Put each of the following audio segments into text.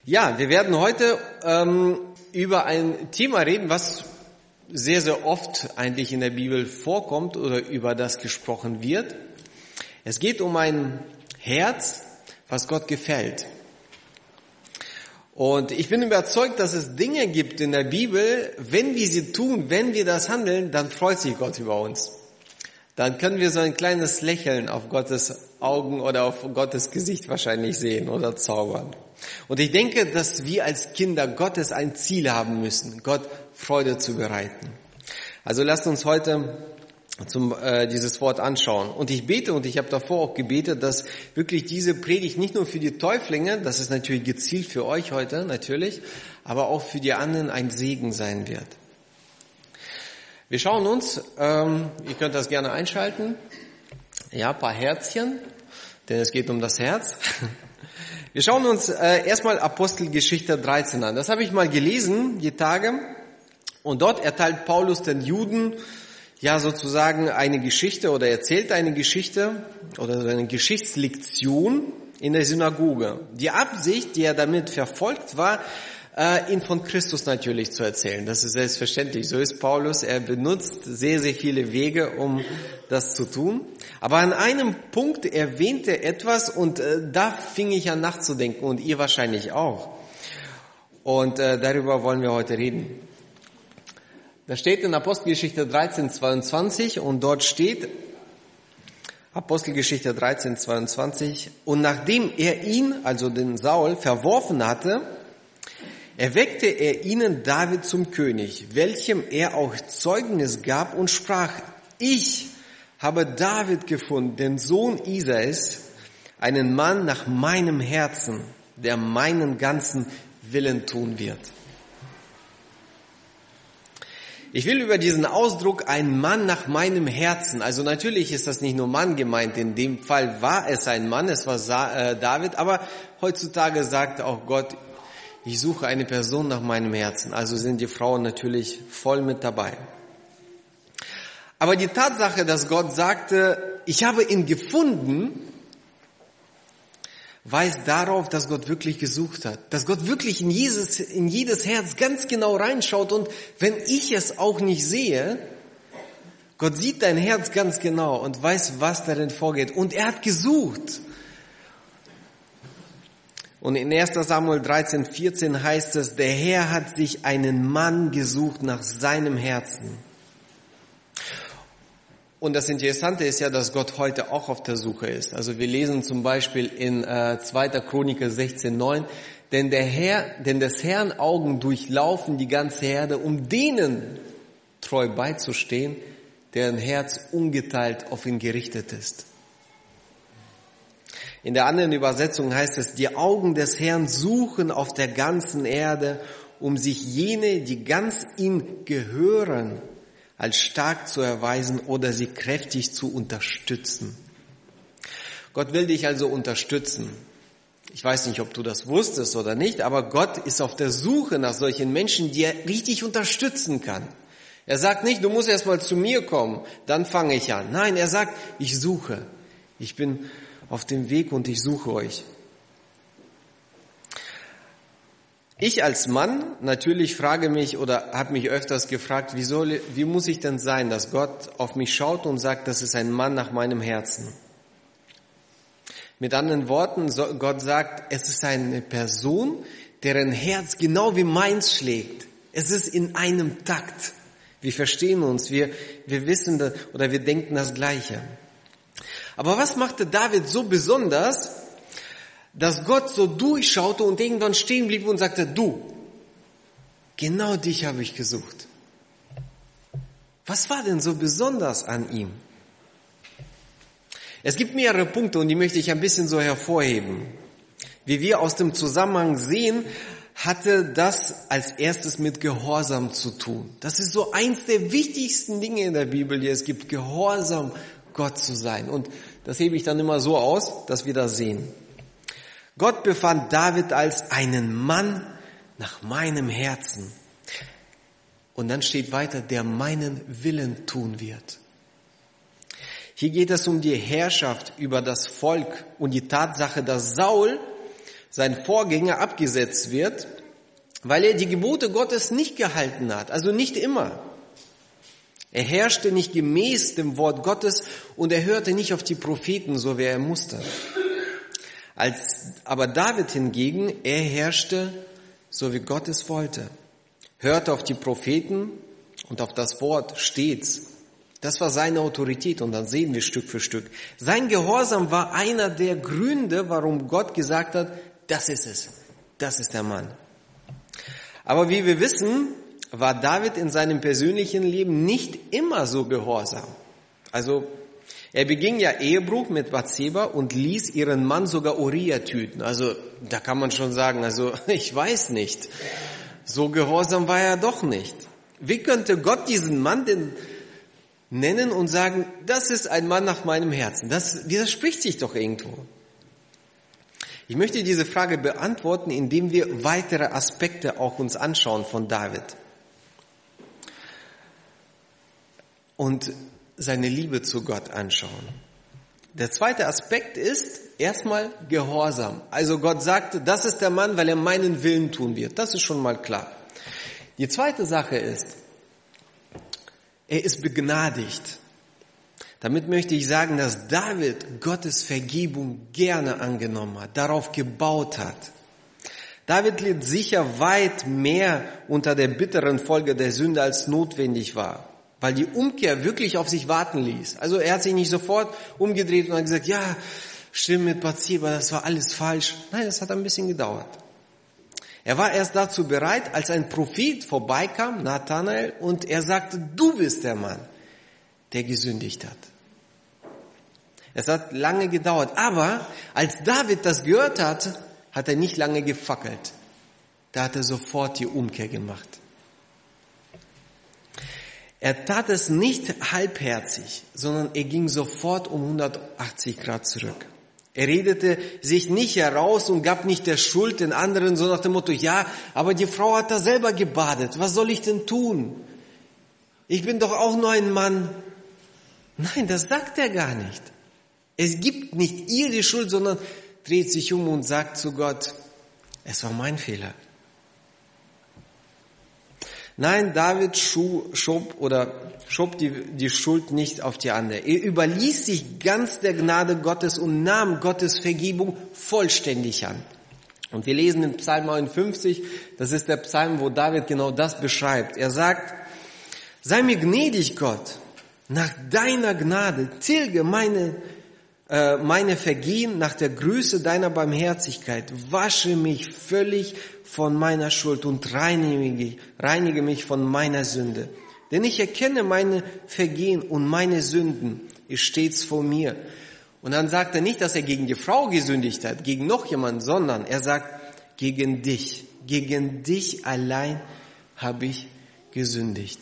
Ja, wir werden heute über ein Thema reden, was sehr, sehr oft eigentlich in der Bibel vorkommt oder über das gesprochen wird. Es geht um ein Herz, was Gott gefällt. Und ich bin überzeugt, dass es Dinge gibt in der Bibel, wenn wir sie tun, wenn wir das handeln, dann freut sich Gott über uns. Dann können wir so ein kleines Lächeln auf Gottes Augen oder auf Gottes Gesicht wahrscheinlich sehen oder zaubern. Und ich denke, dass wir als Kinder Gottes ein Ziel haben müssen, Gott Freude zu bereiten. Also lasst uns heute dieses Wort anschauen. Und ich bete, und ich habe davor auch gebetet, dass wirklich diese Predigt nicht nur für die Täuflinge, das ist natürlich gezielt für euch heute, natürlich, aber auch für die anderen ein Segen sein wird. Wir schauen uns, ihr könnt das gerne einschalten, ja, ein paar Herzchen, denn es geht um das Herz. Wir schauen uns erstmal Apostelgeschichte 13 an. Das habe ich mal gelesen, die Tage, und dort erteilt Paulus den Juden ja sozusagen eine Geschichte oder erzählt eine Geschichte oder eine Geschichtslektion in der Synagoge. Die Absicht, die er damit verfolgt, war, ihn von Christus natürlich zu erzählen. Das ist selbstverständlich. So ist Paulus. Er benutzt sehr, sehr viele Wege, um das zu tun. Aber an einem Punkt erwähnt er etwas und da fing ich an nachzudenken und ihr wahrscheinlich auch. Und darüber wollen wir heute reden. Da steht in Apostelgeschichte 13,22 und dort steht, Apostelgeschichte 13,22, und nachdem er ihn, also den Saul, verworfen hatte, erweckte er ihnen David zum König, welchem er auch Zeugnis gab und sprach, ich habe David gefunden, den Sohn Isais, einen Mann nach meinem Herzen, der meinen ganzen Willen tun wird. Ich will über diesen Ausdruck, ein Mann nach meinem Herzen, also natürlich ist das nicht nur Mann gemeint, in dem Fall war es ein Mann, es war David, aber heutzutage sagt auch Gott, ich suche eine Person nach meinem Herzen, also sind die Frauen natürlich voll mit dabei. Aber die Tatsache, dass Gott sagte, ich habe ihn gefunden, weist darauf, dass Gott wirklich gesucht hat, dass Gott wirklich in jedes Herz ganz genau reinschaut und wenn ich es auch nicht sehe, Gott sieht dein Herz ganz genau und weiß, was darin vorgeht und er hat gesucht. Und in 1. Samuel 13,14 heißt es, der Herr hat sich einen Mann gesucht nach seinem Herzen. Und das Interessante ist ja, dass Gott heute auch auf der Suche ist. Also wir lesen zum Beispiel in 2. Chroniker 16,9, denn des Herrn Augen durchlaufen die ganze Herde, um denen treu beizustehen, deren Herz ungeteilt auf ihn gerichtet ist. In der anderen Übersetzung heißt es, die Augen des Herrn suchen auf der ganzen Erde, um sich jene, die ganz ihm gehören, als stark zu erweisen oder sie kräftig zu unterstützen. Gott will dich also unterstützen. Ich weiß nicht, ob du das wusstest oder nicht, aber Gott ist auf der Suche nach solchen Menschen, die er richtig unterstützen kann. Er sagt nicht, du musst erst mal zu mir kommen, dann fange ich an. Nein, er sagt, ich suche. Ich bin auf dem Weg und ich suche euch. Ich als Mann natürlich frage mich oder habe mich öfters gefragt, wie muss ich denn sein, dass Gott auf mich schaut und sagt, das ist ein Mann nach meinem Herzen. Mit anderen Worten, Gott sagt, es ist eine Person, deren Herz genau wie meins schlägt. Es ist in einem Takt. Wir verstehen uns, wir wissen oder wir denken das Gleiche. Aber was machte David so besonders, dass Gott so durchschaute und irgendwann stehen blieb und sagte, du, genau dich habe ich gesucht. Was war denn so besonders an ihm? Es gibt mehrere Punkte und die möchte ich ein bisschen so hervorheben. Wie wir aus dem Zusammenhang sehen, hatte das als erstes mit Gehorsam zu tun. Das ist so eins der wichtigsten Dinge in der Bibel, die es gibt, Gehorsam Gott zu sein. Und das hebe ich dann immer so aus, dass wir das sehen. Gott befand David als einen Mann nach meinem Herzen. Und dann steht weiter, der meinen Willen tun wird. Hier geht es um die Herrschaft über das Volk und die Tatsache, dass Saul sein Vorgänger, abgesetzt wird, weil er die Gebote Gottes nicht gehalten hat, also nicht immer. Er herrschte nicht gemäß dem Wort Gottes und er hörte nicht auf die Propheten, so wie er musste. Aber David hingegen, er herrschte, so wie Gott es wollte, hörte auf die Propheten und auf das Wort stets. Das war seine Autorität und dann sehen wir Stück für Stück. Sein Gehorsam war einer der Gründe, warum Gott gesagt hat, das ist es, das ist der Mann. Aber wie wir wissen, war David in seinem persönlichen Leben nicht immer so gehorsam. Also er beging ja Ehebruch mit Bathseba und ließ ihren Mann sogar Uriah töten. Also da kann man schon sagen, also ich weiß nicht, so gehorsam war er doch nicht. Wie könnte Gott diesen Mann denn nennen und sagen, das ist ein Mann nach meinem Herzen? Das widerspricht sich doch irgendwo. Ich möchte diese Frage beantworten, indem wir weitere Aspekte auch uns anschauen von David. Und seine Liebe zu Gott anschauen. Der zweite Aspekt ist erstmal Gehorsam. Also Gott sagte, das ist der Mann, weil er meinen Willen tun wird. Das ist schon mal klar. Die zweite Sache ist, er ist begnadigt. Damit möchte ich sagen, dass David Gottes Vergebung gerne angenommen hat, darauf gebaut hat. David litt sicher weit mehr unter der bitteren Folge der Sünde, als notwendig war, weil die Umkehr wirklich auf sich warten ließ. Also er hat sich nicht sofort umgedreht und hat gesagt, ja, stimmt mit Bathseba, das war alles falsch. Nein, das hat ein bisschen gedauert. Er war erst dazu bereit, als ein Prophet vorbeikam, Nathanael, und er sagte, du bist der Mann, der gesündigt hat. Es hat lange gedauert, aber als David das gehört hat, hat er nicht lange gefackelt. Da hat er sofort die Umkehr gemacht. Er tat es nicht halbherzig, sondern er ging sofort um 180 Grad zurück. Er redete sich nicht heraus und gab nicht der Schuld den anderen, so nach dem Motto, ja, aber die Frau hat da selber gebadet, was soll ich denn tun? Ich bin doch auch nur ein Mann. Nein, das sagt er gar nicht. Es gibt nicht ihr die Schuld, sondern dreht sich um und sagt zu Gott, es war mein Fehler. Nein, David schob die Schuld nicht auf die andere. Er überließ sich ganz der Gnade Gottes und nahm Gottes Vergebung vollständig an. Und wir lesen in Psalm 59, das ist der Psalm, wo David genau das beschreibt. Er sagt, sei mir gnädig, Gott, nach deiner Gnade, tilge meine Vergehen nach der Größe deiner Barmherzigkeit, wasche mich völlig von meiner Schuld und reinige mich von meiner Sünde. Denn ich erkenne meine Vergehen und meine Sünden ist stets vor mir. Und dann sagt er nicht, dass er gegen die Frau gesündigt hat, gegen noch jemanden, sondern er sagt, gegen dich allein habe ich gesündigt.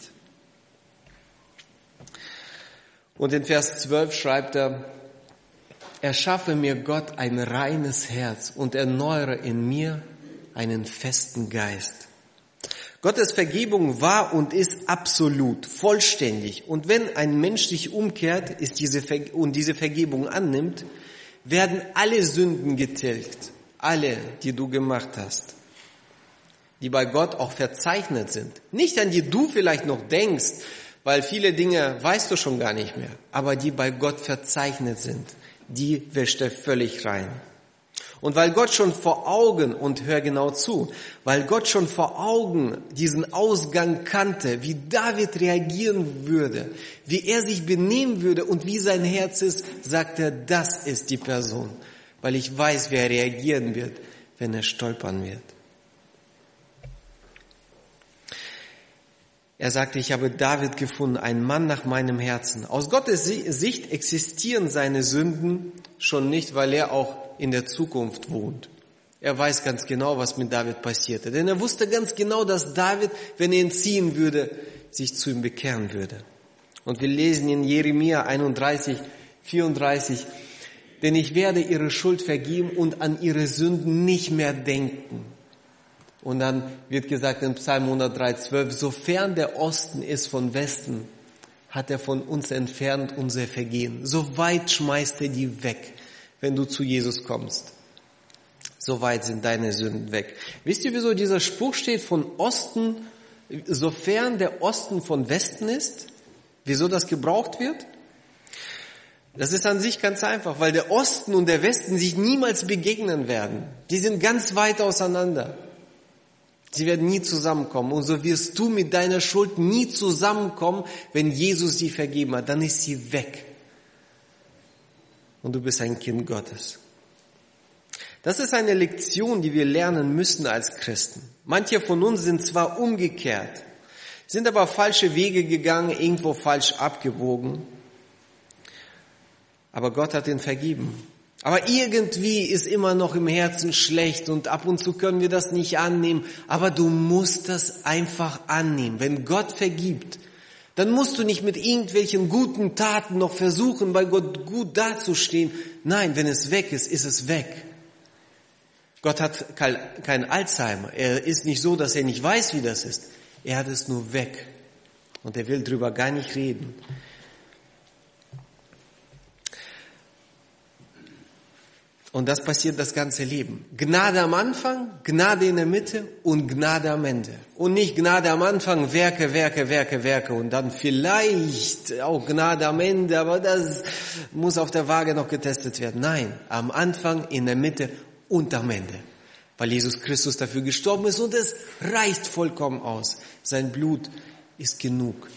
Und in Vers 12 schreibt er, erschaffe mir Gott ein reines Herz und erneuere in mir einen festen Geist. Gottes Vergebung war und ist absolut, vollständig. Und wenn ein Mensch sich umkehrt und diese Vergebung annimmt, werden alle Sünden getilgt. Alle, die du gemacht hast. Die bei Gott auch verzeichnet sind. Nicht an die du vielleicht noch denkst, weil viele Dinge weißt du schon gar nicht mehr. Aber die bei Gott verzeichnet sind. Die wäscht er völlig rein. Und weil Gott schon vor Augen, und hör genau zu, weil Gott schon vor Augen diesen Ausgang kannte, wie David reagieren würde, wie er sich benehmen würde und wie sein Herz ist, sagt er, das ist die Person, weil ich weiß, wie er reagieren wird, wenn er stolpern wird. Er sagte, ich habe David gefunden, einen Mann nach meinem Herzen. Aus Gottes Sicht existieren seine Sünden schon nicht, weil er auch in der Zukunft wohnt. Er weiß ganz genau, was mit David passierte. Denn er wusste ganz genau, dass David, wenn er ihn ziehen würde, sich zu ihm bekehren würde. Und wir lesen in Jeremia 31, 34, denn ich werde ihre Schuld vergeben und an ihre Sünden nicht mehr denken. Und dann wird gesagt in Psalm 103, 12, sofern der Osten ist von Westen, hat er von uns entfernt unser Vergehen. So weit schmeißt er die weg, wenn du zu Jesus kommst. so weit sind deine Sünden weg. Wisst ihr, wieso dieser Spruch steht von Osten, sofern der Osten von Westen ist? Wieso das gebraucht wird? Das ist an sich ganz einfach, weil der Osten und der Westen sich niemals begegnen werden. Die sind ganz weit auseinander. Sie werden nie zusammenkommen. Und so wirst du mit deiner Schuld nie zusammenkommen, wenn Jesus sie vergeben hat. Dann ist sie weg. Und du bist ein Kind Gottes. Das ist eine Lektion, die wir lernen müssen als Christen. Manche von uns sind zwar umgekehrt, sind aber falsche Wege gegangen, irgendwo falsch abgebogen. Aber Gott hat ihn vergeben. Aber irgendwie ist immer noch im Herzen schlecht und ab und zu können wir das nicht annehmen. Aber du musst das einfach annehmen. Wenn Gott vergibt, dann musst du nicht mit irgendwelchen guten Taten noch versuchen, bei Gott gut dazustehen. Nein, wenn es weg ist, ist es weg. Gott hat kein Alzheimer. Er ist nicht so, dass er nicht weiß, wie das ist. Er hat es nur weg. Und er will drüber gar nicht reden. Und das passiert das ganze Leben. Gnade am Anfang, Gnade in der Mitte und Gnade am Ende. Und nicht Gnade am Anfang, Werke und dann vielleicht auch Gnade am Ende, aber das muss auf der Waage noch getestet werden. Nein, am Anfang, in der Mitte und am Ende. Weil Jesus Christus dafür gestorben ist und es reicht vollkommen aus. Sein Blut ist genug.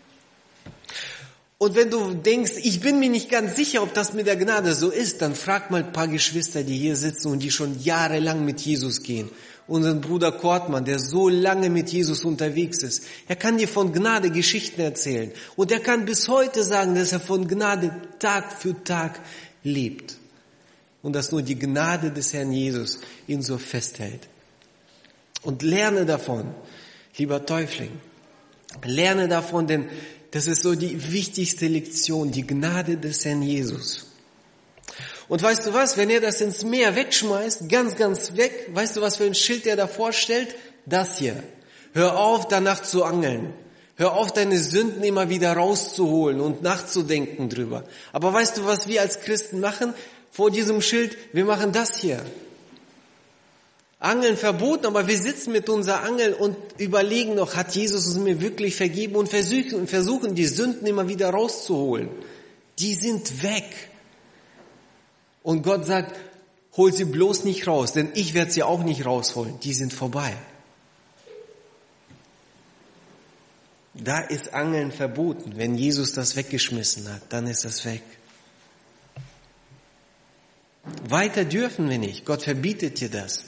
Und wenn du denkst, ich bin mir nicht ganz sicher, ob das mit der Gnade so ist, dann frag mal ein paar Geschwister, die hier sitzen und die schon jahrelang mit Jesus gehen. Unseren Bruder Kortmann, der so lange mit Jesus unterwegs ist. Er kann dir von Gnade Geschichten erzählen. Und er kann bis heute sagen, dass er von Gnade Tag für Tag lebt. Und dass nur die Gnade des Herrn Jesus ihn so festhält. Und lerne davon, lieber Täufling. Lerne davon, denn das ist so die wichtigste Lektion, die Gnade des Herrn Jesus. Und weißt du was, wenn er das ins Meer wegschmeißt, ganz weg, weißt du, was für ein Schild er davor stellt? Das hier. Hör auf, danach zu angeln. Hör auf, deine Sünden immer wieder rauszuholen und nachzudenken drüber. Aber weißt du, was wir als Christen machen? Vor diesem Schild, wir machen das hier. Angeln verboten, aber wir sitzen mit unserer Angel und überlegen noch, hat Jesus es mir wirklich vergeben und versuchen die Sünden immer wieder rauszuholen. Die sind weg. Und Gott sagt, hol sie bloß nicht raus, denn ich werde sie auch nicht rausholen. Die sind vorbei. Da ist Angeln verboten. Wenn Jesus das weggeschmissen hat, dann ist das weg. Weiter dürfen wir nicht. Gott verbietet dir das.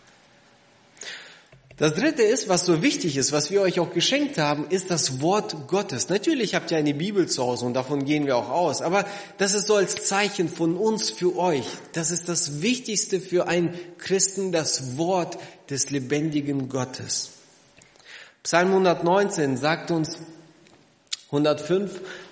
Das dritte ist, was so wichtig ist, was wir euch auch geschenkt haben, ist das Wort Gottes. Natürlich habt ihr eine Bibel zu Hause und davon gehen wir auch aus, aber das ist so als Zeichen von uns für euch. Das ist das Wichtigste für einen Christen, das Wort des lebendigen Gottes. Psalm 119 sagt uns 105,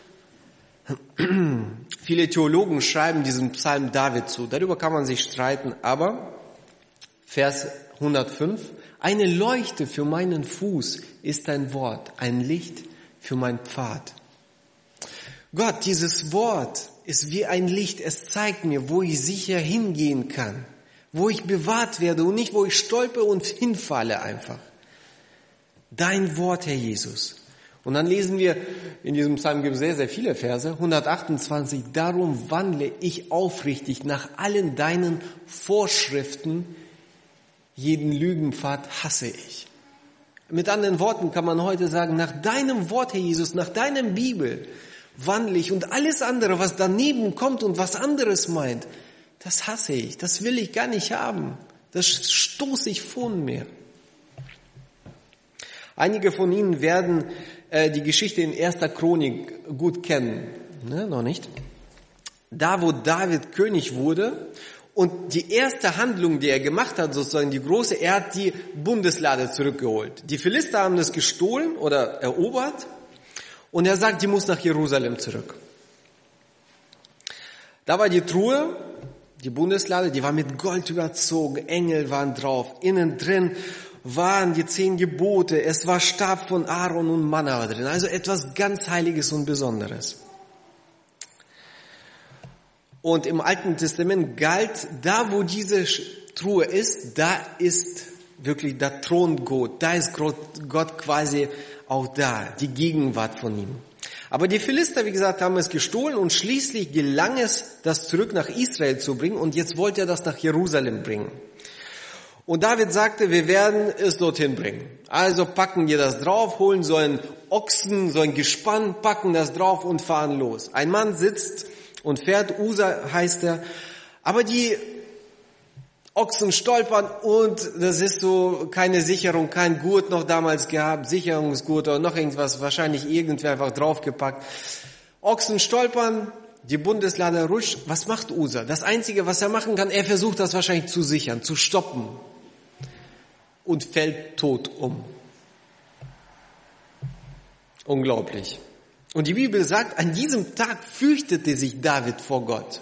viele Theologen schreiben diesen Psalm David zu. Darüber kann man sich streiten, aber Vers 105, eine Leuchte für meinen Fuß ist dein Wort, ein Licht für meinen Pfad. Gott, dieses Wort ist wie ein Licht. Es zeigt mir, wo ich sicher hingehen kann, wo ich bewahrt werde und nicht, wo ich stolpe und hinfalle einfach. Dein Wort, Herr Jesus. Und dann lesen wir, in diesem Psalm gibt es sehr, sehr viele Verse, 128, darum wandle ich aufrichtig nach allen deinen Vorschriften, jeden Lügenpfad hasse ich. Mit anderen Worten kann man heute sagen, nach deinem Wort, Herr Jesus, nach deinem Bibel wandle ich und alles andere, was daneben kommt und was anderes meint, das hasse ich, das will ich gar nicht haben. Das stoße ich von mir. Einige von Ihnen werden die Geschichte in 1. Chronik gut kennen. Ne, noch nicht? Da, wo David König wurde und die erste Handlung, die er gemacht hat, sozusagen die große, er hat die Bundeslade zurückgeholt. Die Philister haben das gestohlen oder erobert und er sagt, die muss nach Jerusalem zurück. Da war die Truhe, die Bundeslade, die war mit Gold überzogen, Engel waren drauf, innen drin waren die 10 Gebote, es war Stab von Aaron und Manna drin, also etwas ganz Heiliges und Besonderes. Und im Alten Testament galt, da wo diese Truhe ist, da thront Gott, da ist Gott quasi auch da, die Gegenwart von ihm. Aber die Philister, wie gesagt, haben es gestohlen und schließlich gelang es, das zurück nach Israel zu bringen und jetzt wollte er das nach Jerusalem bringen. Und David sagte, wir werden es dorthin bringen. Also packen wir das drauf, holen so einen Ochsen, so ein Gespann, packen das drauf und fahren los. Ein Mann sitzt und fährt, Usa heißt er, aber die Ochsen stolpern und das ist so keine Sicherung, kein Gurt noch damals gehabt, Sicherungsgurt oder noch irgendwas, wahrscheinlich irgendwer einfach draufgepackt. Ochsen stolpern, die Bundeslade rutscht. Was macht Usa? Das Einzige, was er machen kann, er versucht das wahrscheinlich zu sichern, zu stoppen und fällt tot um. Unglaublich. Und die Bibel sagt, an diesem Tag fürchtete sich David vor Gott.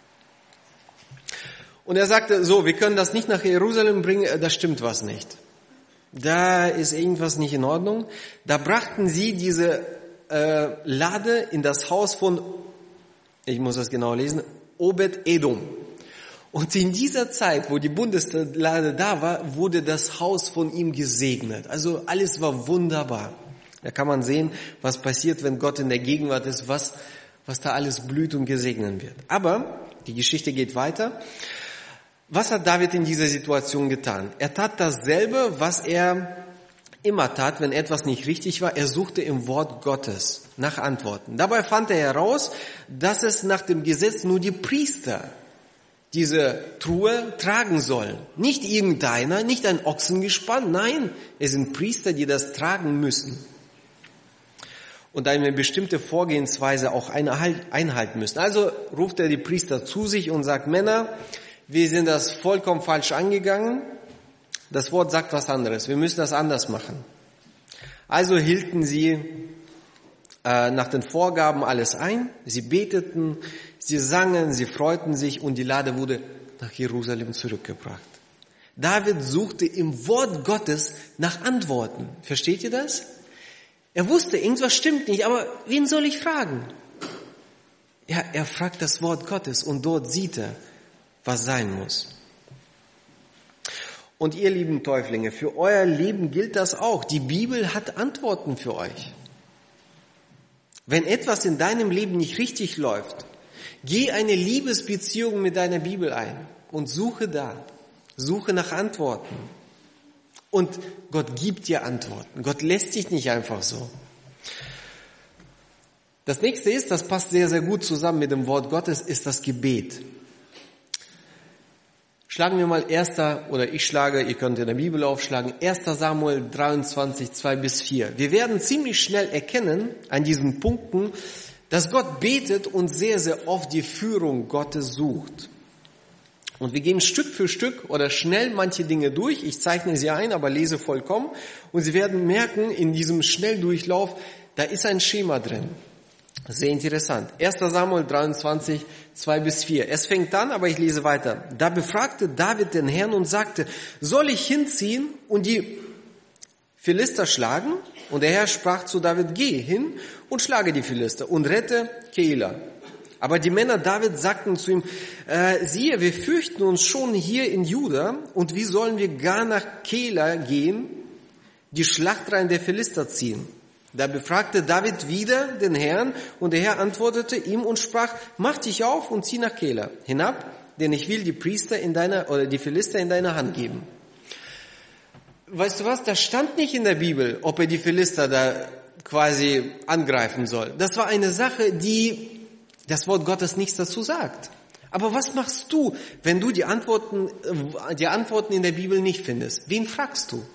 Und er sagte, so, wir können das nicht nach Jerusalem bringen, da stimmt was nicht. Da ist irgendwas nicht in Ordnung. Da brachten sie diese Lade in das Haus von, ich muss das genau lesen, Obed-Edom. Und in dieser Zeit, wo die Bundeslade da war, wurde das Haus von ihm gesegnet. Also alles war wunderbar. Da kann man sehen, was passiert, wenn Gott in der Gegenwart ist, was da alles blüht und gesegnet wird. Aber die Geschichte geht weiter. Was hat David in dieser Situation getan? Er tat dasselbe, was er immer tat, wenn etwas nicht richtig war. Er suchte im Wort Gottes nach Antworten. Dabei fand er heraus, dass es nach dem Gesetz nur die Priester diese Truhe tragen sollen. Nicht irgendeiner, nicht ein Ochsengespann, nein, es sind Priester, die das tragen müssen. Und eine bestimmte Vorgehensweise auch einhalten müssen. Also ruft er die Priester zu sich und sagt, Männer, wir sind das vollkommen falsch angegangen. Das Wort sagt was anderes. Wir müssen das anders machen. Also hielten sie nach den Vorgaben alles ein. Sie beteten, sie sangen, sie freuten sich und die Lade wurde nach Jerusalem zurückgebracht. David suchte im Wort Gottes nach Antworten. Versteht ihr das? Er wusste, irgendwas stimmt nicht, aber wen soll ich fragen? Ja, er fragt das Wort Gottes und dort sieht er, was sein muss. Und ihr lieben Täuflinge, für euer Leben gilt das auch. Die Bibel hat Antworten für euch. Wenn etwas in deinem Leben nicht richtig läuft, geh eine Liebesbeziehung mit deiner Bibel ein und suche nach Antworten. Und Gott gibt dir Antworten. Gott lässt dich nicht einfach so. Das nächste ist, das passt sehr, sehr gut zusammen mit dem Wort Gottes, ist das Gebet. Schlagen wir mal ihr könnt in der Bibel aufschlagen, 1. Samuel 23, 2-4. Wir werden ziemlich schnell erkennen an diesen Punkten, dass Gott betet und sehr, sehr oft die Führung Gottes sucht. Und wir gehen Stück für Stück oder schnell manche Dinge durch. Ich zeichne sie ein, aber lese vollkommen. Und Sie werden merken, in diesem Schnelldurchlauf, da ist ein Schema drin. Sehr interessant. 1. Samuel 23, 2-4. Es fängt an, aber ich lese weiter. Da befragte David den Herrn und sagte, soll ich hinziehen und die Philister schlagen? Und der Herr sprach zu David, geh hin und schlage die Philister und rette Keila. Aber die Männer David sagten zu ihm, siehe, wir fürchten uns schon hier in Juda und wie sollen wir gar nach Keila gehen, die Schlachtreihen der Philister ziehen? Da befragte David wieder den Herrn und der Herr antwortete ihm und sprach, mach dich auf und zieh nach Keila hinab, denn ich will die die Philister in deine Hand geben. Weißt du was, da stand nicht in der Bibel, ob er die Philister da quasi angreifen soll. Das war eine Sache, die das Wort Gottes nichts dazu sagt. Aber was machst du, wenn du die Antworten in der Bibel nicht findest? Wen fragst du?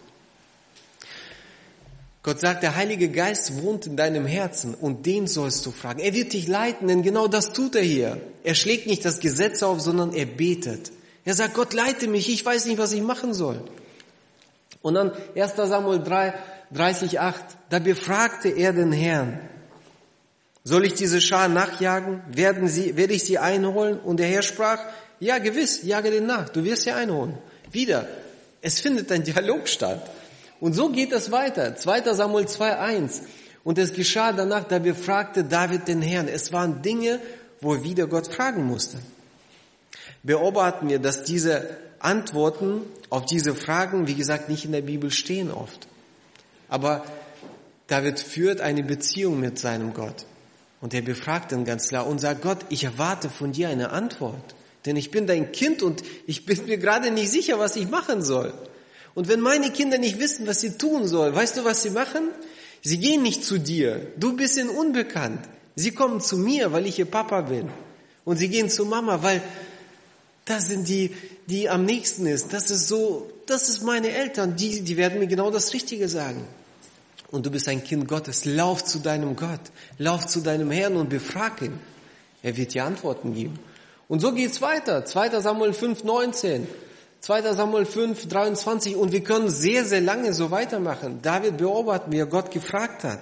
Gott sagt, der Heilige Geist wohnt in deinem Herzen und den sollst du fragen. Er wird dich leiten, denn genau das tut er hier. Er schlägt nicht das Gesetz auf, sondern er betet. Er sagt, Gott leite mich, ich weiß nicht, was ich machen soll. Und dann 1. Samuel 30,8, da befragte er den Herrn. Soll ich diese Schar nachjagen? Werde ich sie einholen? Und der Herr sprach, ja gewiss, jage den nach, du wirst sie einholen. Wieder, es findet ein Dialog statt. Und so geht es weiter. 2. Samuel 2,1. Und es geschah danach, da befragte David den Herrn. Es waren Dinge, wo er wieder Gott fragen musste. Beobachten wir, dass diese Antworten auf diese Fragen, wie gesagt, nicht in der Bibel stehen oft. Aber David führt eine Beziehung mit seinem Gott. Und er befragt ihn ganz klar und sagt, Gott, ich erwarte von dir eine Antwort. Denn ich bin dein Kind und ich bin mir gerade nicht sicher, was ich machen soll. Und wenn meine Kinder nicht wissen, was sie tun sollen, weißt du, was sie machen? Sie gehen nicht zu dir. Du bist ihnen unbekannt. Sie kommen zu mir, weil ich ihr Papa bin. Und sie gehen zu Mama, weil das sind die am nächsten ist. Das ist meine Eltern. Die werden mir genau das Richtige sagen. Und du bist ein Kind Gottes. Lauf zu deinem Gott. Lauf zu deinem Herrn und befrag ihn. Er wird dir Antworten geben. Und so geht's weiter. 2. Samuel 5,19. 2. Samuel 5,23. Und wir können sehr, sehr lange so weitermachen. David beobachtet, wie er Gott gefragt hat.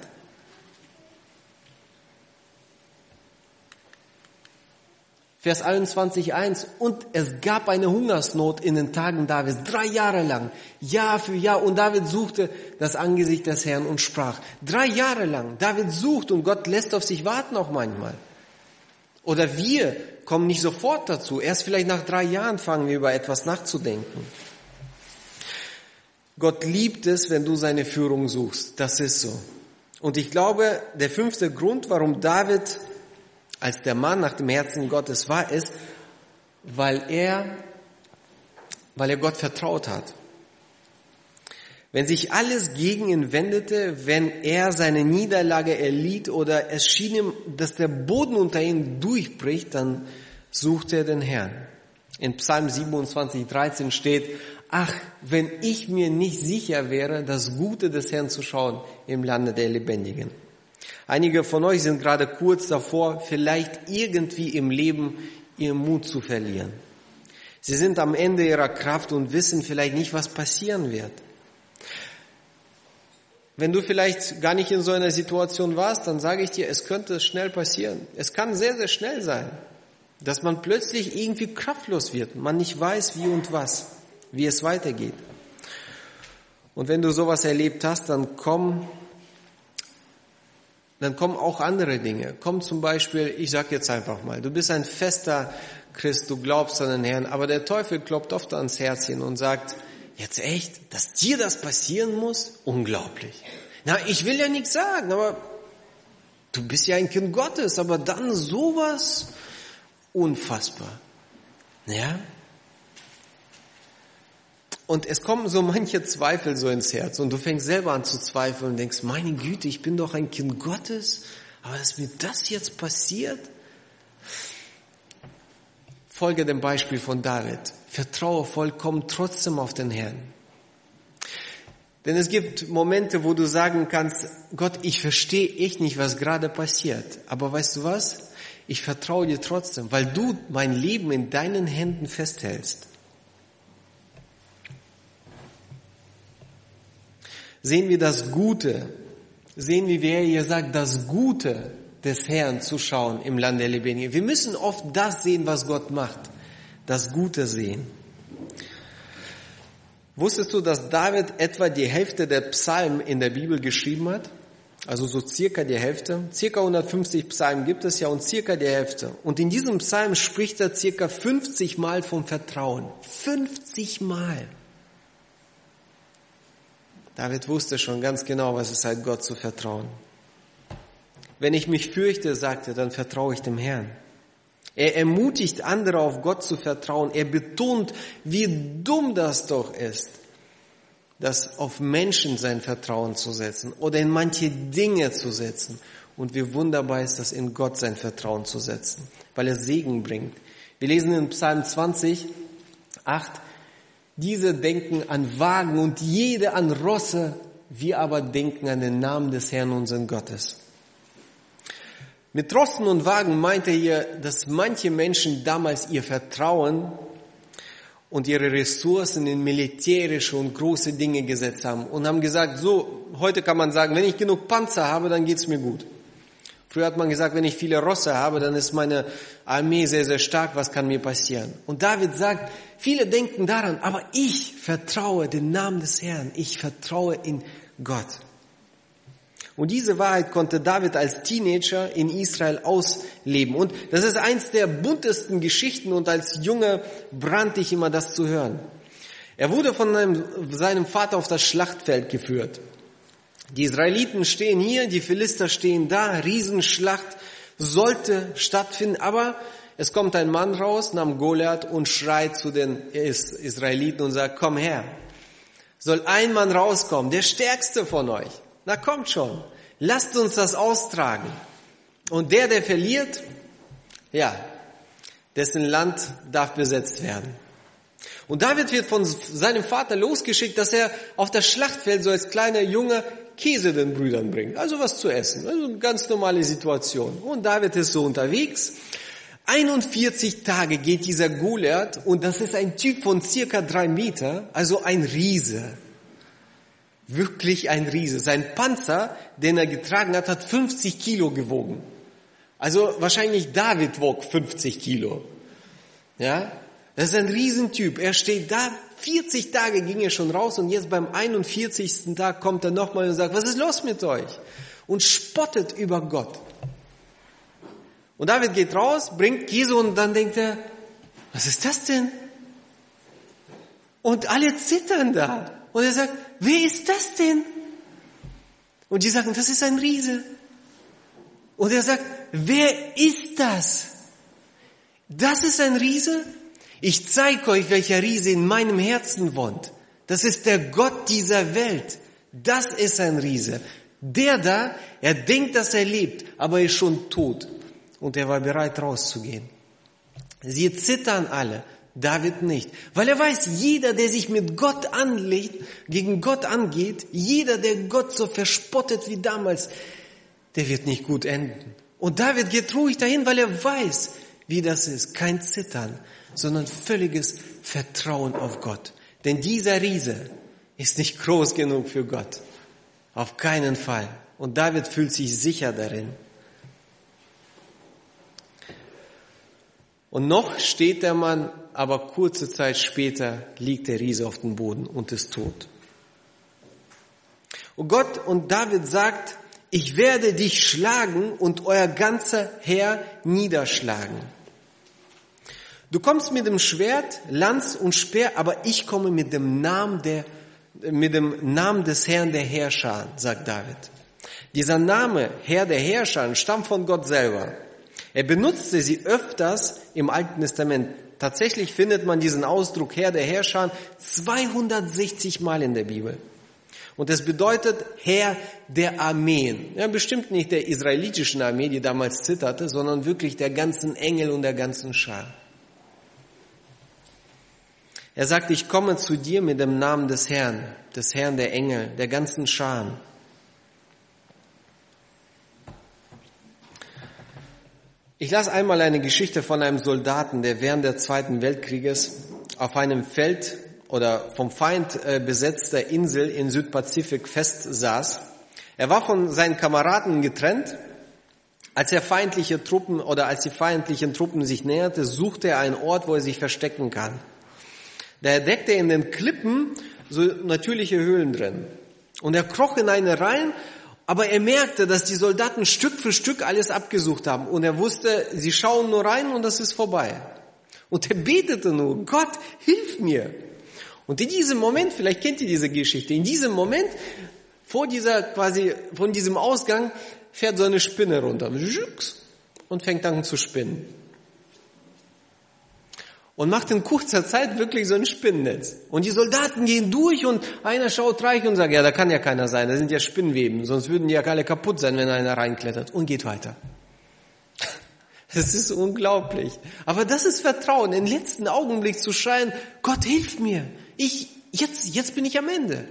Vers 21,1. Und es gab eine Hungersnot in den Tagen Davids, 3 Jahre lang, Jahr für Jahr. Und David suchte das Angesicht des Herrn und sprach. 3 Jahre lang. David sucht und Gott lässt auf sich warten auch manchmal. Oder wir kommen nicht sofort dazu. Erst vielleicht nach 3 Jahren fangen wir über etwas nachzudenken. Gott liebt es, wenn du seine Führung suchst. Das ist so. Und ich glaube, der 5. Grund, warum David als der Mann nach dem Herzen Gottes war, ist, weil er Gott vertraut hat. Wenn sich alles gegen ihn wendete, wenn er seine Niederlage erlitt oder es schien ihm, dass der Boden unter ihm durchbricht, dann suchte er den Herrn. In Psalm 27,13 steht, ach, wenn ich mir nicht sicher wäre, das Gute des Herrn zu schauen im Lande der Lebendigen. Einige von euch sind gerade kurz davor, vielleicht irgendwie im Leben ihren Mut zu verlieren. Sie sind am Ende ihrer Kraft und wissen vielleicht nicht, was passieren wird. Wenn du vielleicht gar nicht in so einer Situation warst, dann sage ich dir, es könnte schnell passieren. Es kann sehr, sehr schnell sein, dass man plötzlich irgendwie kraftlos wird. Man nicht weiß, wie und was, wie es weitergeht. Und wenn du sowas erlebt hast, dann kommen auch andere Dinge. Komm zum Beispiel, ich sag jetzt einfach mal, du bist ein fester Christ, du glaubst an den Herrn, aber der Teufel klopft oft ans Herzchen und sagt, jetzt echt, dass dir das passieren muss? Unglaublich. Na, ich will ja nichts sagen, aber du bist ja ein Kind Gottes, aber dann sowas? Unfassbar. Ja? Und es kommen so manche Zweifel so ins Herz und du fängst selber an zu zweifeln und denkst, meine Güte, ich bin doch ein Kind Gottes, aber dass mir das jetzt passiert? Folge dem Beispiel von David. Vertraue vollkommen trotzdem auf den Herrn. Denn es gibt Momente, wo du sagen kannst, Gott, ich verstehe echt nicht, was gerade passiert. Aber weißt du was? Ich vertraue dir trotzdem, weil du mein Leben in deinen Händen festhältst. Sehen wir das Gute, sehen wir, wie er hier sagt, das Gute des Herrn zu schauen im Land der Lebendigen. Wir müssen oft das sehen, was Gott macht, das Gute sehen. Wusstest du, dass David etwa die Hälfte der Psalmen in der Bibel geschrieben hat? Also so circa die Hälfte. Circa 150 Psalmen gibt es ja und circa die Hälfte. Und in diesem Psalm spricht er circa 50 Mal vom Vertrauen. 50 Mal. David wusste schon ganz genau, was es heißt, Gott zu vertrauen. Wenn ich mich fürchte, sagt er, dann vertraue ich dem Herrn. Er ermutigt andere, auf Gott zu vertrauen. Er betont, wie dumm das doch ist, das auf Menschen sein Vertrauen zu setzen oder in manche Dinge zu setzen. Und wie wunderbar ist das, in Gott sein Vertrauen zu setzen, weil er Segen bringt. Wir lesen in Psalm 20, 8, diese denken an Wagen und jede an Rosse, wir aber denken an den Namen des Herrn, unseren Gottes. Mit Rossen und Wagen meint er hier, dass manche Menschen damals ihr Vertrauen und ihre Ressourcen in militärische und große Dinge gesetzt haben und haben gesagt, so, heute kann man sagen, wenn ich genug Panzer habe, dann geht's mir gut. Früher hat man gesagt, wenn ich viele Rosse habe, dann ist meine Armee sehr, sehr stark, was kann mir passieren? Und David sagt, viele denken daran, aber ich vertraue den Namen des Herrn, ich vertraue in Gott. Und diese Wahrheit konnte David als Teenager in Israel ausleben. Und das ist eins der buntesten Geschichten und als Junge brannte ich immer, das zu hören. Er wurde von seinem Vater auf das Schlachtfeld geführt. Die Israeliten stehen hier, die Philister stehen da, Riesenschlacht sollte stattfinden, aber es kommt ein Mann raus namens Goliath und schreit zu den Israeliten und sagt, komm her, soll ein Mann rauskommen, der Stärkste von euch. Na kommt schon, lasst uns das austragen. Und der verliert, ja, dessen Land darf besetzt werden. Und David wird von seinem Vater losgeschickt, dass er auf das Schlachtfeld so als kleiner Junge Käse den Brüdern bringt. Also was zu essen. Also eine ganz normale Situation. Und David ist so unterwegs. 41 Tage geht dieser Goliath und das ist ein Typ von circa 3 Meter, also ein Riese. Wirklich ein Riese. Sein Panzer, den er getragen hat, hat 50 Kilo gewogen. Also wahrscheinlich David wog 50 Kilo. Ja? Das ist ein Riesentyp. Er steht da, 40 Tage ging er schon raus und jetzt beim 41. Tag kommt er nochmal und sagt, was ist los mit euch? Und spottet über Gott. Und David geht raus, bringt Käse und dann denkt er, was ist das denn? Und alle zittern da. Und er sagt, wer ist das denn? Und die sagen, das ist ein Riese. Und er sagt, wer ist das? Das ist ein Riese? Ich zeige euch, welcher Riese in meinem Herzen wohnt. Das ist der Gott dieser Welt. Das ist ein Riese. Der da, er denkt, dass er lebt, aber er ist schon tot. Und er war bereit, rauszugehen. Sie zittern alle, David nicht. Weil er weiß, jeder, der sich mit Gott anlegt, gegen Gott angeht, jeder, der Gott so verspottet wie damals, der wird nicht gut enden. Und David geht ruhig dahin, weil er weiß, wie das ist. Kein Zittern, sondern völliges Vertrauen auf Gott. Denn dieser Riese ist nicht groß genug für Gott. Auf keinen Fall. Und David fühlt sich sicher darin. Und noch steht der Mann, aber kurze Zeit später liegt der Riese auf dem Boden und ist tot. Und Gott und David sagt, ich werde dich schlagen und euer ganzer Heer niederschlagen. Du kommst mit dem Schwert, Lanz und Speer, aber ich komme mit dem Namen des Herrn der Heerscharen, sagt David. Dieser Name, Herr der Heerscharen, stammt von Gott selber. Er benutzte sie öfters im Alten Testament. Tatsächlich findet man diesen Ausdruck Herr der Heerscharen 260 Mal in der Bibel. Und es bedeutet Herr der Armeen. Ja, bestimmt nicht der israelitischen Armee, die damals zitterte, sondern wirklich der ganzen Engel und der ganzen Schar. Er sagt, ich komme zu dir mit dem Namen des Herrn der Engel, der ganzen Scharen. Ich las einmal eine Geschichte von einem Soldaten, der während des Zweiten Weltkrieges auf einem Feld oder vom Feind besetzter Insel im Südpazifik festsaß. Er war von seinen Kameraden getrennt. Als die feindlichen Truppen sich näherte, suchte er einen Ort, wo er sich verstecken kann. Da entdeckte er in den Klippen so natürliche Höhlen drin. Und er kroch in eine rein, aber er merkte, dass die Soldaten Stück für Stück alles abgesucht haben. Und er wusste, sie schauen nur rein und das ist vorbei. Und er betete nur, Gott, hilf mir. Und in diesem Moment, vielleicht kennt ihr diese Geschichte, in diesem Moment, von diesem Ausgang, fährt so eine Spinne runter. Und fängt an zu spinnen. Und macht in kurzer Zeit wirklich so ein Spinnennetz. Und die Soldaten gehen durch und einer schaut reich und sagt, ja, da kann ja keiner sein, da sind ja Spinnweben, sonst würden die ja alle kaputt sein, wenn einer reinklettert. Und geht weiter. Das ist unglaublich. Aber das ist Vertrauen, im letzten Augenblick zu schreien, Gott, hilf mir. Jetzt bin ich am Ende.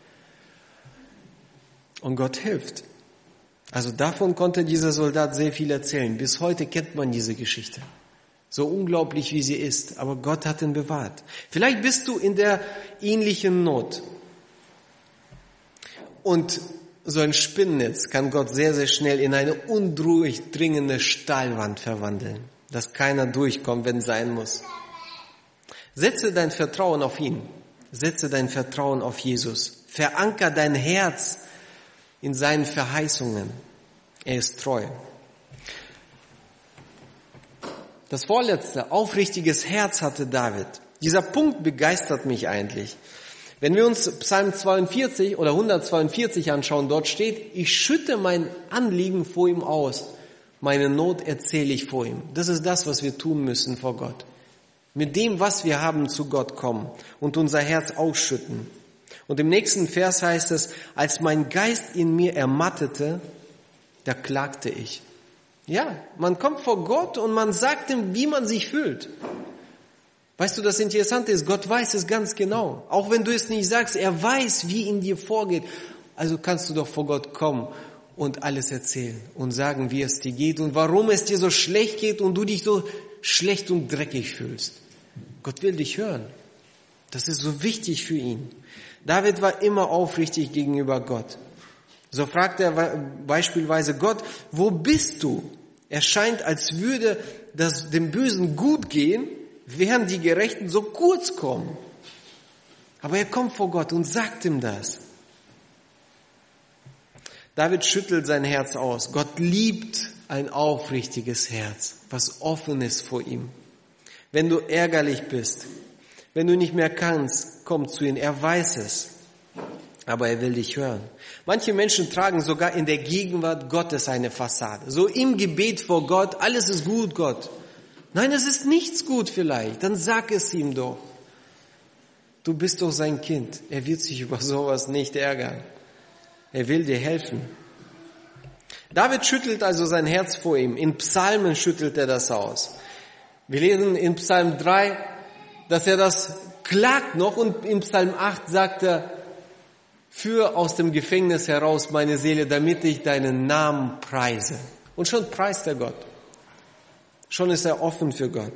Und Gott hilft. Also davon konnte dieser Soldat sehr viel erzählen. Bis heute kennt man diese Geschichte. So unglaublich wie sie ist, aber Gott hat ihn bewahrt. Vielleicht bist du in der ähnlichen Not. Und so ein Spinnennetz kann Gott sehr, sehr schnell in eine undurchdringende Stahlwand verwandeln, dass keiner durchkommt, wenn es sein muss. Setze dein Vertrauen auf ihn. Setze dein Vertrauen auf Jesus. Veranker dein Herz in seinen Verheißungen. Er ist treu. Das vorletzte, aufrichtiges Herz hatte David. Dieser Punkt begeistert mich eigentlich. Wenn wir uns Psalm 42 oder 142 anschauen, dort steht, ich schütte mein Anliegen vor ihm aus. Meine Not erzähle ich vor ihm. Das ist das, was wir tun müssen vor Gott. Mit dem, was wir haben, zu Gott kommen und unser Herz ausschütten. Und im nächsten Vers heißt es, als mein Geist in mir ermattete, da klagte ich. Ja, man kommt vor Gott und man sagt ihm, wie man sich fühlt. Weißt du, das Interessante ist, Gott weiß es ganz genau. Auch wenn du es nicht sagst, er weiß, wie in dir vorgeht. Also kannst du doch vor Gott kommen und alles erzählen und sagen, wie es dir geht und warum es dir so schlecht geht und du dich so schlecht und dreckig fühlst. Gott will dich hören. Das ist so wichtig für ihn. David war immer aufrichtig gegenüber Gott. So fragt er beispielsweise Gott, wo bist du? Es scheint, als würde das dem Bösen gut gehen, während die Gerechten so kurz kommen. Aber er kommt vor Gott und sagt ihm das. David schüttelt sein Herz aus. Gott liebt ein aufrichtiges Herz, was offen ist vor ihm. Wenn du ärgerlich bist, wenn du nicht mehr kannst, komm zu ihm. Er weiß es, aber er will dich hören. Manche Menschen tragen sogar in der Gegenwart Gottes eine Fassade. So im Gebet vor Gott, alles ist gut, Gott. Nein, es ist nichts gut vielleicht. Dann sag es ihm doch. Du bist doch sein Kind. Er wird sich über sowas nicht ärgern. Er will dir helfen. David schüttelt also sein Herz vor ihm. In Psalmen schüttelt er das aus. Wir lesen in Psalm 3, dass er das klagt noch, und in Psalm 8 sagt er, führ aus dem Gefängnis heraus meine Seele, damit ich deinen Namen preise. Und schon preist er Gott. Schon ist er offen für Gott.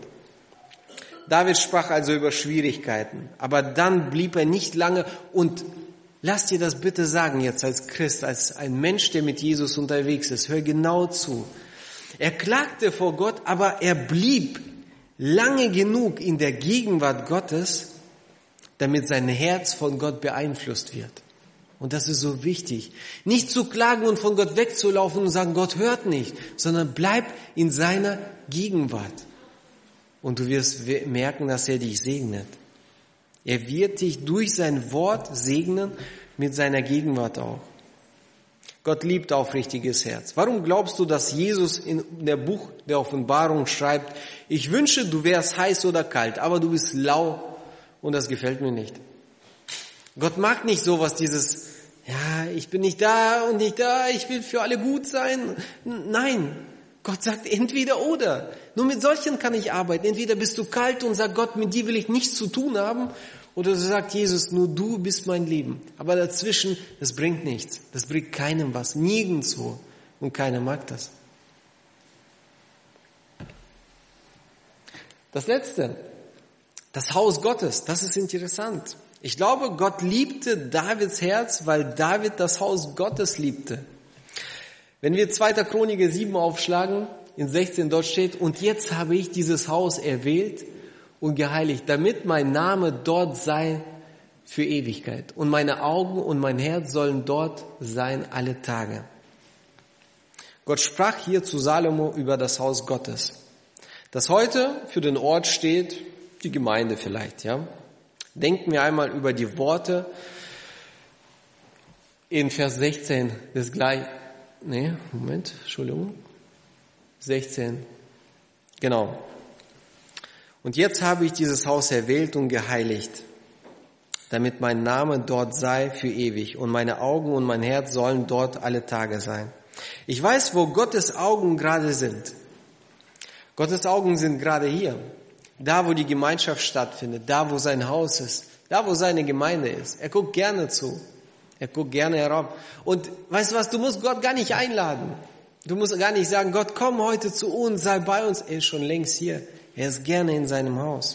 David sprach also über Schwierigkeiten, aber dann blieb er nicht lange, und lass dir das bitte sagen jetzt als Christ, als ein Mensch, der mit Jesus unterwegs ist. Hör genau zu. Er klagte vor Gott, aber er blieb lange genug in der Gegenwart Gottes, damit sein Herz von Gott beeinflusst wird. Und das ist so wichtig. Nicht zu klagen und von Gott wegzulaufen und sagen, Gott hört nicht, sondern bleib in seiner Gegenwart. Und du wirst merken, dass er dich segnet. Er wird dich durch sein Wort segnen, mit seiner Gegenwart auch. Gott liebt aufrichtiges Herz. Warum glaubst du, dass Jesus in der Buch der Offenbarung schreibt, ich wünsche, du wärst heiß oder kalt, aber du bist lau und das gefällt mir nicht. Gott mag nicht sowas, dieses, ja, ich bin nicht da und nicht da, ich will für alle gut sein. Nein, Gott sagt entweder oder. Nur mit solchen kann ich arbeiten. Entweder bist du kalt und sagst, Gott, mit dir will ich nichts zu tun haben, oder du sagst, Jesus, nur du bist mein Leben. Aber dazwischen, das bringt nichts. Das bringt keinem was, nirgendwo. Und keiner mag das. Das Letzte, das Haus Gottes, das ist interessant. Ich glaube, Gott liebte Davids Herz, weil David das Haus Gottes liebte. Wenn wir 2. Chronik 7 aufschlagen, in 16 dort steht, und jetzt habe ich dieses Haus erwählt und geheiligt, damit mein Name dort sei für Ewigkeit. Und meine Augen und mein Herz sollen dort sein alle Tage. Gott sprach hier zu Salomo über das Haus Gottes, das heute für den Ort steht, die Gemeinde vielleicht, ja. Denken wir einmal über die Worte in Vers 16 des gleich. 16. Genau. Und jetzt habe ich dieses Haus erwählt und geheiligt, damit mein Name dort sei für ewig und meine Augen und mein Herz sollen dort alle Tage sein. Ich weiß, wo Gottes Augen gerade sind. Gottes Augen sind gerade hier. Da, wo die Gemeinschaft stattfindet, da, wo sein Haus ist, da, wo seine Gemeinde ist. Er guckt gerne zu. Er guckt gerne herab. Und weißt du was, du musst Gott gar nicht einladen. Du musst gar nicht sagen, Gott, komm heute zu uns, sei bei uns. Er ist schon längst hier. Er ist gerne in seinem Haus.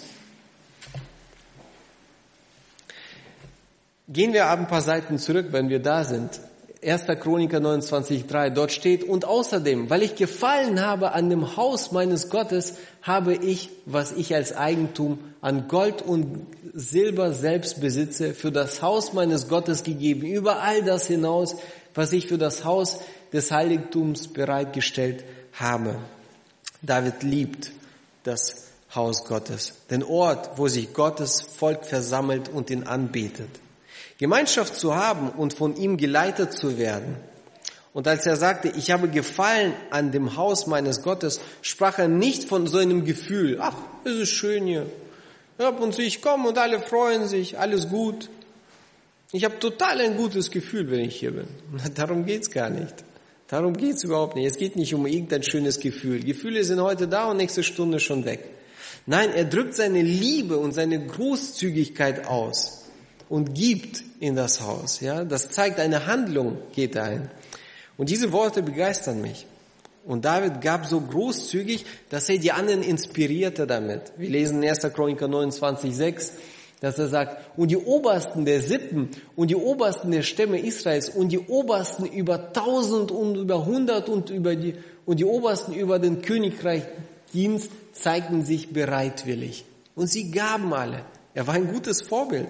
Gehen wir ein paar Seiten zurück, wenn wir da sind. 1. Chroniker 29,3, dort steht, und außerdem, weil ich gefallen habe an dem Haus meines Gottes, habe ich, was ich als Eigentum an Gold und Silber selbst besitze, für das Haus meines Gottes gegeben, über all das hinaus, was ich für das Haus des Heiligtums bereitgestellt habe. David liebt das Haus Gottes, den Ort, wo sich Gottes Volk versammelt und ihn anbetet. Gemeinschaft zu haben und von ihm geleitet zu werden. Und als er sagte, ich habe Gefallen an dem Haus meines Gottes, sprach er nicht von so einem Gefühl, ach, es ist schön hier. Ab und zu ich komme und alle freuen sich, alles gut. Ich habe total ein gutes Gefühl, wenn ich hier bin. Darum geht's gar nicht. Darum geht's überhaupt nicht. Es geht nicht um irgendein schönes Gefühl. Gefühle sind heute da und nächste Stunde schon weg. Nein, er drückt seine Liebe und seine Großzügigkeit aus und gibt in das Haus. Ja, das zeigt eine Handlung, geht ein. Und diese Worte begeistern mich. Und David gab so großzügig, dass er die anderen inspirierte damit. Wir lesen in 1. Chroniker 29,6, dass er sagt, und die Obersten der Sippen und die Obersten der Stämme Israels und die Obersten über 1000 und über 100 und die Obersten über den Königreichsdienst zeigten sich bereitwillig. Und sie gaben alle. Er war ein gutes Vorbild.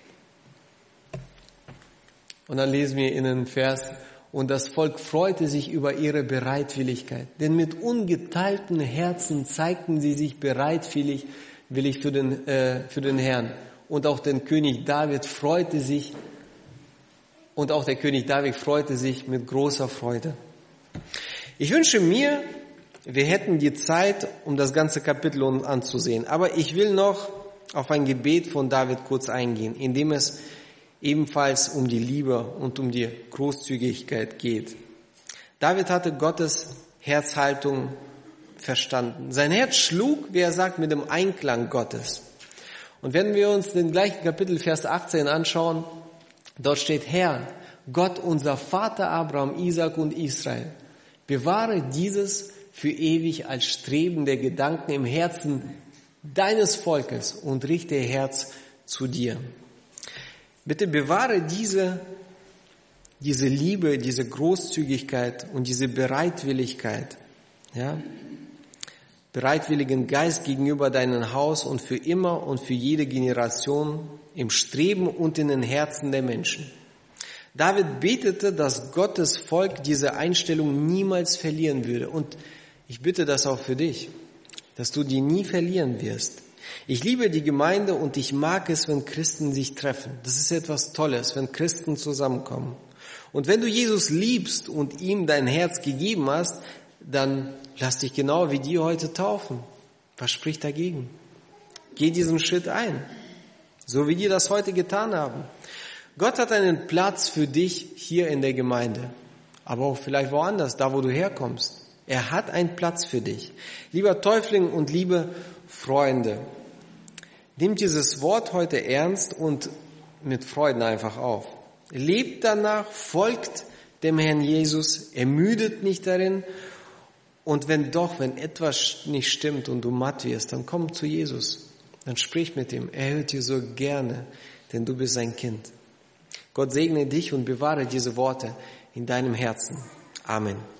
Und dann lesen wir in den Vers, und das Volk freute sich über ihre Bereitwilligkeit. Denn mit ungeteilten Herzen zeigten sie sich bereitwillig für den Herrn. Und auch der König David freute sich mit großer Freude. Ich wünsche mir, wir hätten die Zeit, um das ganze Kapitel anzusehen. Aber ich will noch auf ein Gebet von David kurz eingehen, in dem es ebenfalls um die Liebe und um die Großzügigkeit geht. David hatte Gottes Herzhaltung verstanden. Sein Herz schlug, wie er sagt, mit dem Einklang Gottes. Und wenn wir uns den gleichen Kapitel, Vers 18 anschauen, dort steht, Herr, Gott, unser Vater Abraham, Isaac und Israel, bewahre dieses für ewig als Streben der Gedanken im Herzen deines Volkes und richte ihr Herz zu dir. Bitte bewahre diese Liebe, diese Großzügigkeit und diese Bereitwilligkeit, ja, bereitwilligen Geist gegenüber deinem Haus und für immer und für jede Generation im Streben und in den Herzen der Menschen. David betete, dass Gottes Volk diese Einstellung niemals verlieren würde. Und ich bitte das auch für dich, dass du die nie verlieren wirst. Ich liebe die Gemeinde und ich mag es, wenn Christen sich treffen. Das ist etwas Tolles, wenn Christen zusammenkommen. Und wenn du Jesus liebst und ihm dein Herz gegeben hast, dann lass dich genau wie die heute taufen. Was spricht dagegen? Geh diesen Schritt ein, so wie die das heute getan haben. Gott hat einen Platz für dich hier in der Gemeinde, aber auch vielleicht woanders, da wo du herkommst. Er hat einen Platz für dich. Lieber Täufling und liebe Freunde, nehmt dieses Wort heute ernst und mit Freuden einfach auf. Lebt danach, folgt dem Herrn Jesus, ermüdet nicht darin. Und wenn etwas nicht stimmt und du matt wirst, dann komm zu Jesus. Dann sprich mit ihm. Er hört dir so gerne, denn du bist sein Kind. Gott segne dich und bewahre diese Worte in deinem Herzen. Amen.